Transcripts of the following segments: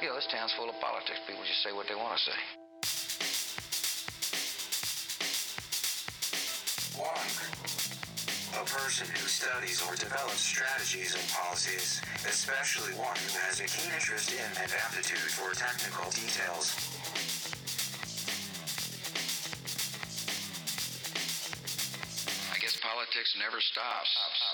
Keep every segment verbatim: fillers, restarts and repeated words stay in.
You know, this town's full of politics. People just say what they want to say. Wong, a person who studies or develops strategies and policies, especially one who has a keen interest in and aptitude for technical details. I guess politics never stops.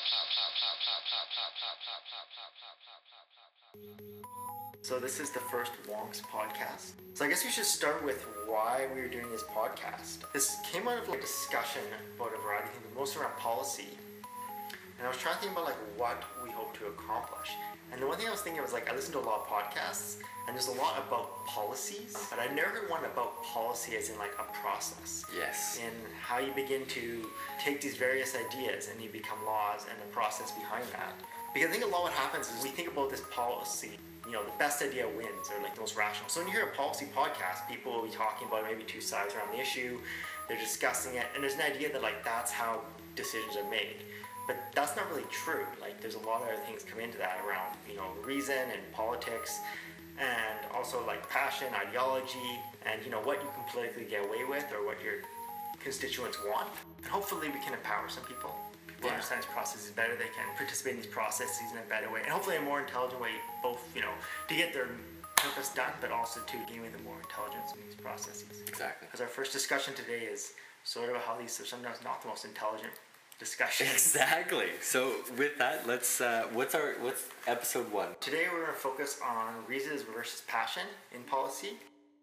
So this is the first Wonks podcast. So I guess we should start with why we were doing this podcast. This came out of a discussion about a variety of things, but mostly around policy. And I was trying to think about like what we hope to accomplish. And the one thing I was thinking was like I listen to a lot of podcasts, and there's a lot about policies, but I never heard one about policy as in like a process. Yes. And how you begin to take these various ideas and you become laws and the process behind that. Because I think a lot of what happens is we think about this policy, you know, the best idea wins, or like the most rational. So when you hear a policy podcast, people will be talking about maybe two sides around the issue, they're discussing it, and there's an idea that like that's how decisions are made. But that's not really true. Like there's a lot of other things come into that around, you know, reason and politics, and also like passion, ideology, and you know what you can politically get away with or what your constituents want. And hopefully we can empower some people. People Yeah. understand these processes better, they can participate in these processes in a better way, and hopefully a more intelligent way, both, you know, to get their purpose done, but also to gain the more intelligence in these processes. Exactly. Because our first discussion today is sort of how these are sometimes not the most intelligent discussions. Exactly. So with that, let's. Uh, what's our what's episode one? Today we're going to focus on reasons versus passion in policy.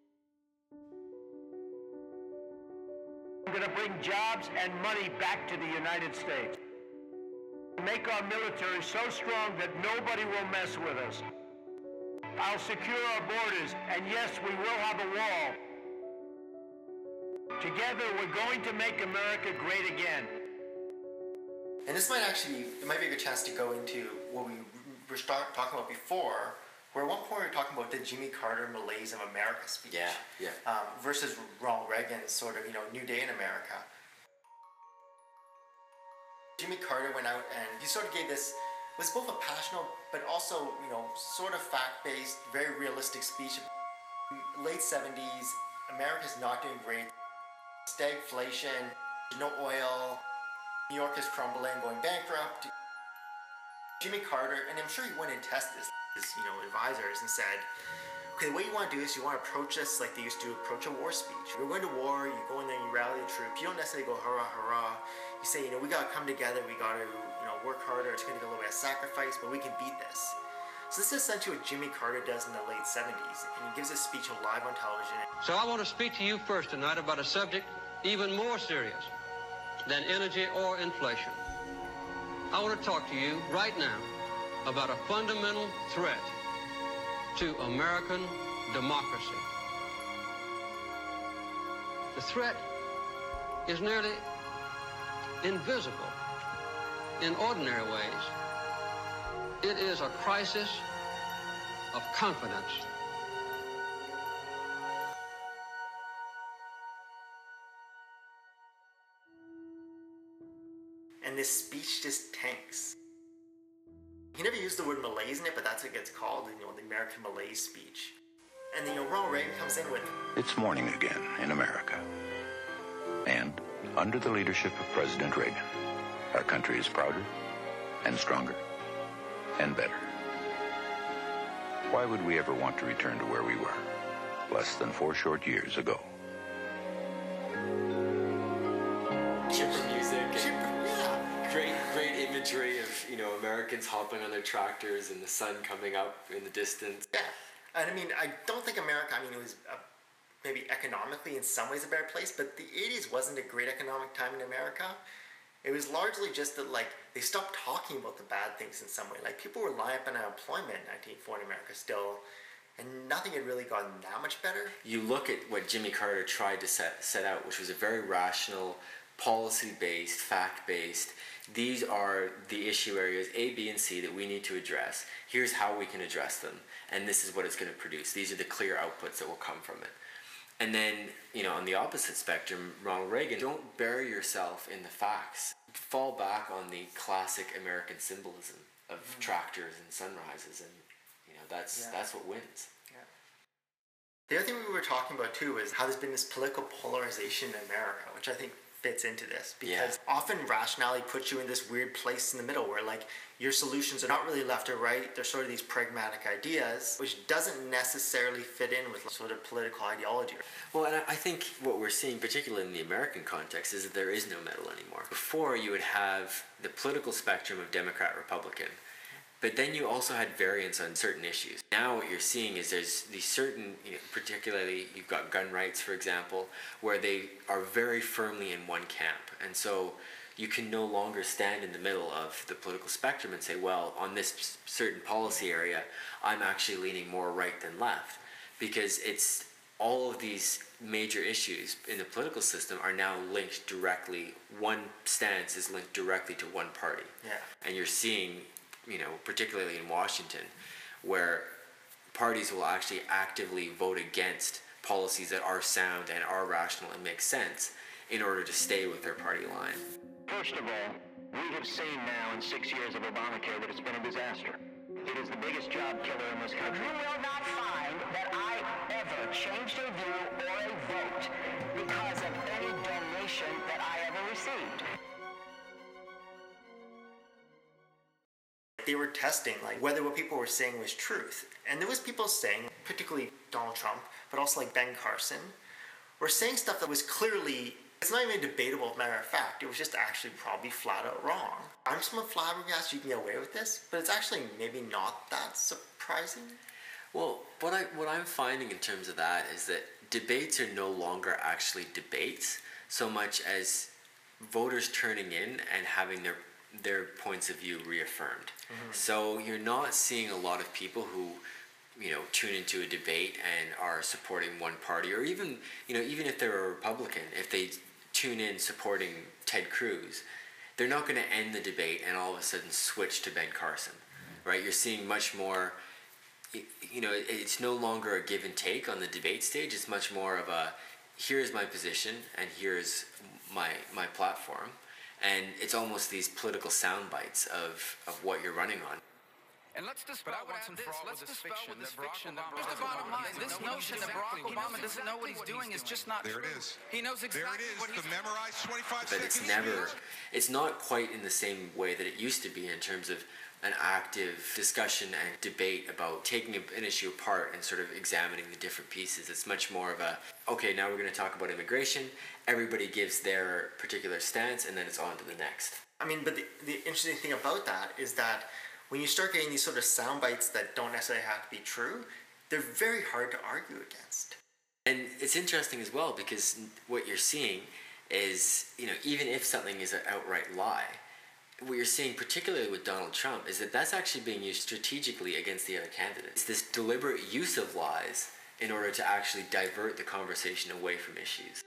I'm going to bring jobs and money back to the United States. Make our military so strong that nobody will mess with us. I'll secure our borders, and yes, we will have a wall. Together, we're going to make America great again. And this might actually, it might be a good chance to go into what we were start talking about before, where at one point we were talking about the Jimmy Carter Malaise of America speech. Yeah, yeah. Um, versus Ronald Reagan's sort of, you know, New Day in America. Jimmy Carter went out and he sort of gave this, was both a passionate, but also, you know, sort of fact-based, very realistic speech. Late seventies, America's not doing great. Stagflation, no oil, New York is crumbling, going bankrupt. Jimmy Carter, and I'm sure he went and tested this, his, you know, advisors and said, okay, the way you want to do this, you want to approach this like they used to approach a war speech. You're going to war, you go in there, you rally the troops. You don't necessarily go hurrah, hurrah. You say, you know, we got to come together, we got to, you know, work harder. It's going to take a little bit of sacrifice, but we can beat this. So this is essentially what Jimmy Carter does in the late seventies, and he gives a speech live on television. So I want to speak to you first tonight about a subject even more serious than energy or inflation. I want to talk to you right now about a fundamental threat to American democracy. The threat is nearly invisible in ordinary ways. It is a crisis of confidence. And this speech just tanks. He never used the word malaise in it, but that's what it gets called, you know, the American malaise speech. And then, you know, Ronald Reagan comes in with, It's morning again in America. And under the leadership of President Reagan, our country is prouder and stronger and better. Why would we ever want to return to where we were less than four short years ago? Chipper music. And yeah. great, great imagery of, you know, Americans hopping on their tractors and the sun coming up in the distance. Yeah. And I mean, I don't think America, I mean, it was a, maybe economically in some ways a better place, but the eighties wasn't a great economic time in America. It was largely just that, like, they stopped talking about the bad things in some way. Like, people were lying up on unemployment in nineteen eighty-four in America still, and nothing had really gotten that much better. You look at what Jimmy Carter tried to set, set out, which was a very rational, policy-based, fact-based. These are the issue areas A, B, and C that we need to address. Here's how we can address them, and this is what it's going to produce. These are the clear outputs that will come from it. And then, you know, on the opposite spectrum, Ronald Reagan, don't bury yourself in the facts. Fall back on the classic American symbolism of mm. tractors and sunrises and You know, that's Yeah. that's what wins. The other thing we were talking about too is how there's been this political polarization in America, which I think fits into this, because Yeah. often rationality puts you in this weird place in the middle where like your solutions are not really left or right, they're sort of these pragmatic ideas, which doesn't necessarily fit in with sort of political ideology. Well, and I I think what we're seeing, particularly in the American context, is that there is no middle anymore. Before, you would have the political spectrum of Democrat, Republican, but then you also had variance on certain issues. Now what you're seeing is there's these certain, you know, particularly you've got gun rights, for example, where they are very firmly in one camp. And so you can no longer stand in the middle of the political spectrum and say, well, on this certain policy area, I'm actually leaning more right than left. Because it's all of these major issues in the political system are now linked directly, one stance is linked directly to one party. Yeah. And you're seeing, you know, particularly in Washington, where parties will actually actively vote against policies that are sound and are rational and make sense in order to stay with their party line. First of all, we have seen now in six years of Obamacare that it's been a disaster. It is the biggest job killer in this country. You will not find that I ever changed a view or a vote because of any donation that I ever received. They were testing like whether what people were saying was truth. And there was people saying, particularly Donald Trump, but also like Ben Carson, were saying stuff that was clearly, it's not even a debatable matter of fact, it was just actually probably flat out wrong. I'm somewhat flabbergasted you can get away with this, but it's actually maybe not that surprising. Well, what I what I'm finding in terms of that is that debates are no longer actually debates so much as voters turning in and having their their points of view reaffirmed. Mm-hmm. So you're not seeing a lot of people who, you know, tune into a debate and are supporting one party, or even, you know, even if they're a Republican, if they tune in supporting Ted Cruz, they're not going to end the debate and all of a sudden switch to Ben Carson, right? You're seeing much more, you know, it's no longer a give and take on the debate stage. It's much more of a, here's my position and here's my my platform. And it's almost these political sound bites of, of what you're running on. And let's dispel once and this. for all Let's with this dispel fiction with this that Barack fiction that Obama Barack doesn't know Obama what doesn't he's know doing. what he's This doing. Barack He Obama knows doesn't know what exactly he's what doing. he's It's just doing. not There true. it is. He knows There exactly it is. what he's The doing. memorized twenty-five But seconds. it's never, it's not quite in the same way that it used to be in terms of an active discussion and debate about taking an issue apart and sort of examining the different pieces. It's much more of a, okay, now we're going to talk about immigration. Everybody gives their particular stance and then it's on to the next. I mean, but the, the interesting thing about that is that when you start getting these sort of sound bites that don't necessarily have to be true, they're very hard to argue against. And it's interesting as well because what you're seeing is, you know, even if something is an outright lie, what you're seeing, particularly with Donald Trump, is that that's actually being used strategically against the other candidates. It's this deliberate use of lies in order to actually divert the conversation away from issues.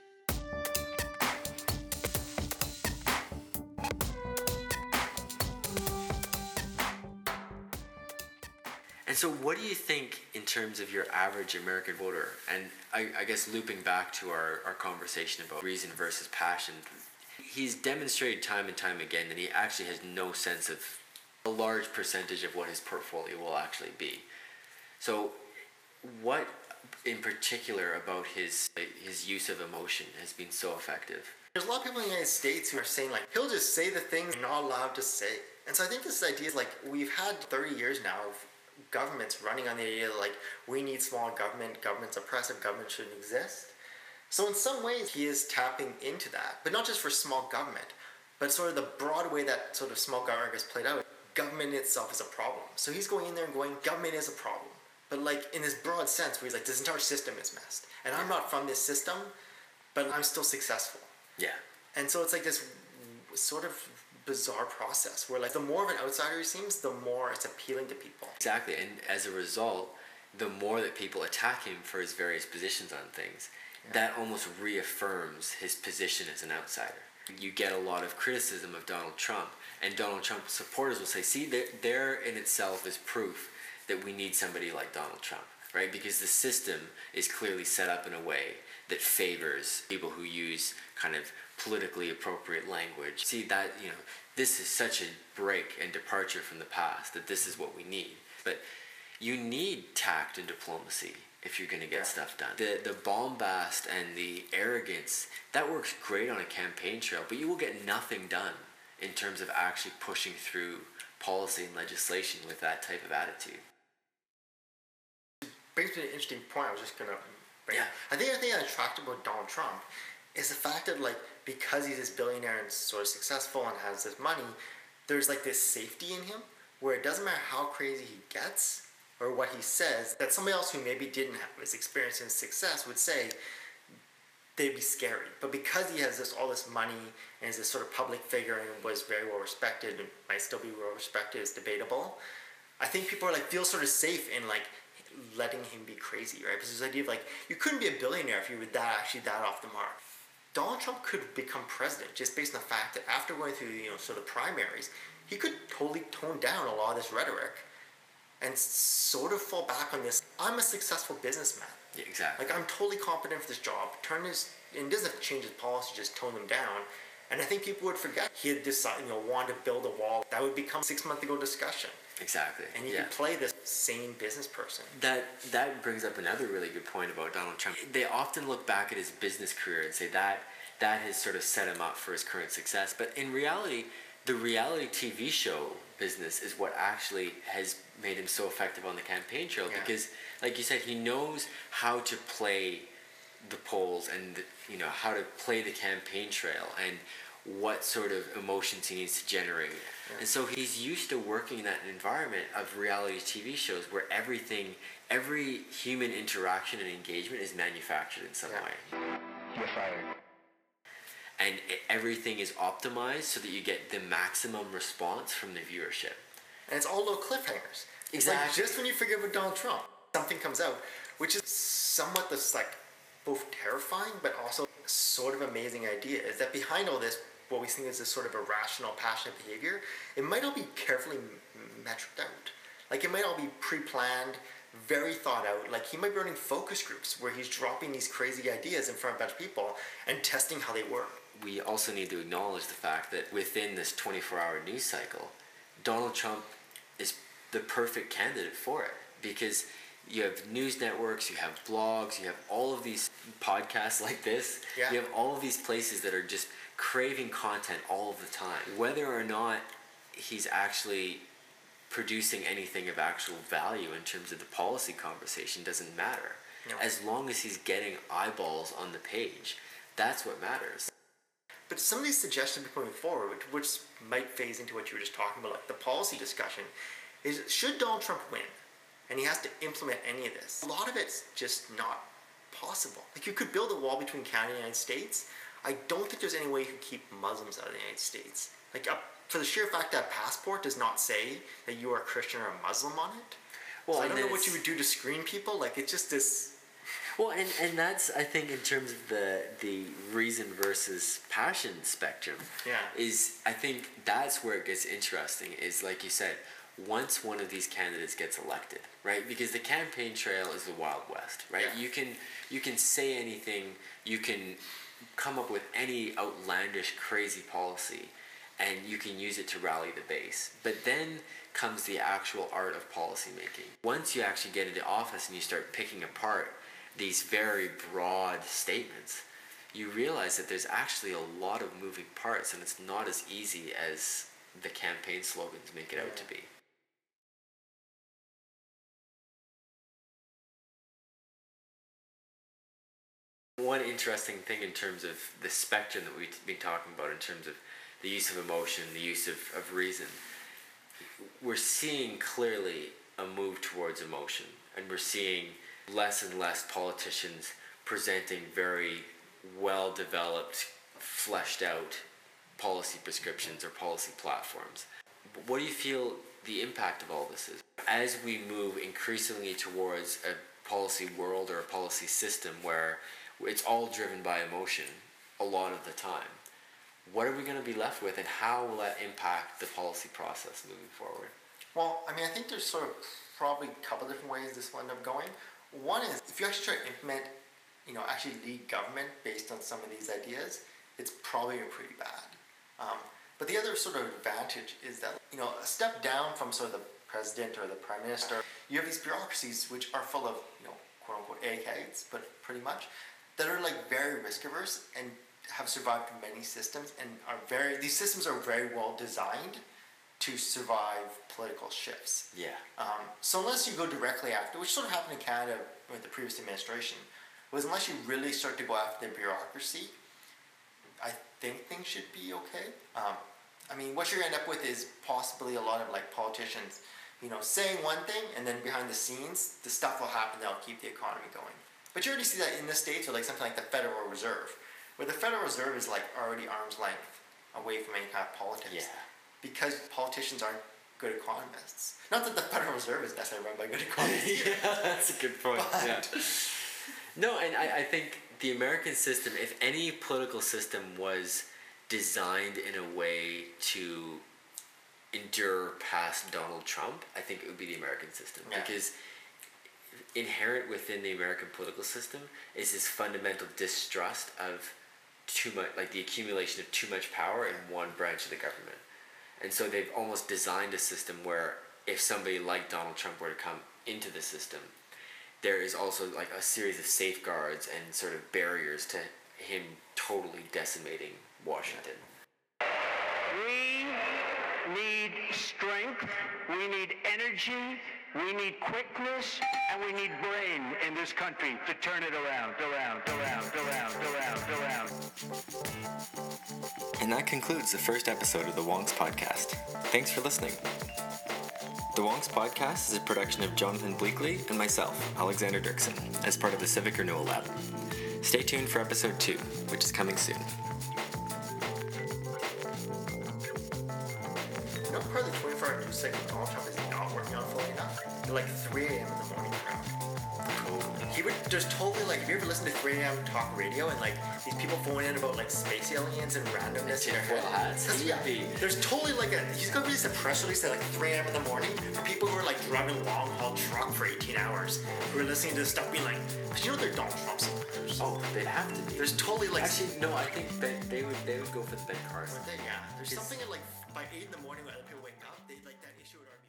And so what do you think in terms of your average American voter? And I, I guess looping back to our, our conversation about reason versus passion, he's demonstrated time and time again that he actually has no sense of a large percentage of what his portfolio will actually be. So what in particular about his his use of emotion has been so effective? There's a lot of people in the United States who are saying like, he'll just say the things you're not allowed to say. And so I think this idea is like, we've had thirty years now of governments running on the idea that like, we need small government, government's oppressive, government shouldn't exist. So in some ways he is tapping into that, but not just for small government, but sort of the broad way that sort of small government gets played out. Government itself is a problem. So he's going in there and going, government is a problem. But like in this broad sense where he's like, this entire system is messed. And I'm not from this system, but I'm still successful. Yeah. And so it's like this sort of bizarre process where like the more of an outsider he seems, the more it's appealing to people. Exactly. And as a result, the more that people attack him for his various positions on things, yeah. that almost reaffirms his position as an outsider. You get a lot of criticism of Donald Trump, and Donald Trump supporters will say, see, there, there in itself is proof that we need somebody like Donald Trump, right? Because the system is clearly set up in a way that favors people who use kind of politically appropriate language. See that, you know, this is such a break and departure from the past that this is what we need. But You need tact and diplomacy if you're going to get Yeah. stuff done. The the bombast and the arrogance, that works great on a campaign trail, but you will get nothing done in terms of actually pushing through policy and legislation with that type of attitude. Brings me to an interesting point I was just gonna bring Yeah. up. I think the thing that's attractive about Donald Trump is the fact that, like, because he's this billionaire and sort of successful and has this money, there's like this safety in him where it doesn't matter how crazy he gets or what he says, that somebody else who maybe didn't have this experience and success would say they'd be scary. But because he has this all this money and is this sort of public figure and was very well respected and might still be well respected, is debatable. I think people are like feel sort of safe in like letting him be crazy, right? Because this idea of like you couldn't be a billionaire if you were that actually that off the mark. Donald Trump could become president just based on the fact that after going through, you know, sort of primaries, he could totally tone down a lot of this rhetoric and sort of fall back on this, I'm a successful businessman. Yeah, exactly. Like, I'm totally competent for this job. Turn his, and he doesn't have to change his policy, just tone them down. And I think people would forget he had decided, you know, wanted to build a wall. That would become six months ago discussion. Exactly. And he yeah. could play this sane business person. That that brings up another really good point about Donald Trump. They often look back at his business career and say that that has sort of set him up for his current success. But in reality, the reality T V show business is what actually has made him so effective on the campaign trail. Yeah. Because, like you said, he knows how to play the polls and, you know, how to play the campaign trail and what sort of emotions he needs to generate. Yeah. And so he's used to working in that environment of reality T V shows where everything, every human interaction and engagement is manufactured in some Yeah. way. You're fired. And it, everything is optimized so that you get the maximum response from the viewership. And it's all little cliffhangers. It's like Exactly. just when you forget about Donald Trump, something comes out, which is somewhat this like both terrifying but also sort of amazing idea, is that behind all this, what we think is this sort of irrational, passionate behavior, it might all be carefully m- metriced out. Like it might all be pre-planned, very thought out. Like he might be running focus groups where he's dropping these crazy ideas in front of a bunch of people and testing how they work. We also need to acknowledge the fact that within this twenty-four hour news cycle, Donald Trump is the perfect candidate for it, because you have news networks, you have blogs, you have all of these podcasts like this. Yeah. You have all of these places that are just craving content all of the time. Whether or not he's actually producing anything of actual value in terms of the policy conversation doesn't matter. No. As long as he's getting eyeballs on the page, that's what matters. But some of these suggestions moving forward, which, which might phase into what you were just talking about, like the policy discussion, is should Donald Trump win, and he has to implement any of this, a lot of it's just not possible. Like you could build a wall between Canada and the United States. I don't think there's any way you could keep Muslims out of the United States. Like up, for the sheer fact that passport does not say that you are a Christian or a Muslim on it. Well, so I and don't know then what you it's- would do to screen people. Like it's just this. Well, and, and that's, I think, in terms of the the reason versus passion spectrum, Yeah. is I think that's where it gets interesting, is like you said, once one of these candidates gets elected, right? Because the campaign trail is the Wild West, right? Yeah. You can you can say anything, you can come up with any outlandish, crazy policy, and you can use it to rally the base. But then comes the actual art of policy making. Once you actually get into office and you start picking apart these very broad statements, you realize that there's actually a lot of moving parts, and it's not as easy as the campaign slogans make it out to be. One interesting thing in terms of the spectrum that we've been talking about in terms of the use of emotion, the use of, of reason, we're seeing clearly a move towards emotion, and we're seeing less and less politicians presenting very well-developed, fleshed out policy prescriptions or policy platforms. What do you feel the impact of all this is? As we move increasingly towards a policy world or a policy system where it's all driven by emotion a lot of the time, what are we going to be left with, and how will that impact the policy process moving forward? Well, I mean, I think there's sort of probably a couple different ways this will end up going. One is, if you actually try to implement, you know, actually lead government based on some of these ideas, it's probably pretty bad. Um, but the other sort of advantage is that, you know, a step down from sort of the president or the prime minister. You have these bureaucracies which are full of, you know, quote unquote eggheads, but pretty much, that are like very risk averse and have survived many systems and are very, these systems are very well designed to survive political shifts. Yeah. Um, so unless you go directly after, which sort of happened in Canada with the previous administration, was unless you really start to go after the bureaucracy, I think things should be okay. Um, I mean, what you're gonna end up with is possibly a lot of like politicians, you know, saying one thing and then behind the scenes, the stuff will happen that'll keep the economy going. But you already see that in the States with like something like the Federal Reserve, where the Federal Reserve is like already arm's length away from any kind of politics. Yeah. Because politicians aren't good economists. Not that the Federal Reserve is necessarily run by good economists. Yeah, that's a good point. But- Yeah. No, and I, I think the American system, if any political system was designed in a way to endure past Donald Trump, I think it would be the American system. Yeah. Because inherent within the American political system is this fundamental distrust of too much, like the accumulation of too much power in one branch of the government. And so they've almost designed a system where if somebody like Donald Trump were to come into the system, there is also like a series of safeguards and sort of barriers to him totally decimating Washington. We need strength, we need energy, we need quickness, and we need brain in this country to turn it around, around, around, around, around, around. And that concludes the first episode of the Wonks Podcast. Thanks for listening. The Wonks Podcast is a production of Jonathan Bleakley and myself, Alexander Dirksen, as part of the Civic Renewal Lab. Stay tuned for episode two, which is coming soon. You know, part of the twenty-four hour news cycle Donald Trump is not working on fully enough. They're like three a.m. in the morning crowd. He would, there's totally like, have you ever listened to three a.m. talk radio and like these people phoning in about like space aliens and randomness in their Tinfoil head? hats. That's- He would yeah. be- There's totally like a, he's gonna release a press release at like three a.m. in the morning for people who are like driving a long haul truck for eighteen hours, who are listening to stuff being like, because you know they're Donald Trump supporters. Oh, they'd have to be. There's totally like, Actually, no, I think Ben, they would they would go for the Ben Carson. yeah, there's something at like by eight in the morning when other people wake up, they like that issue would already be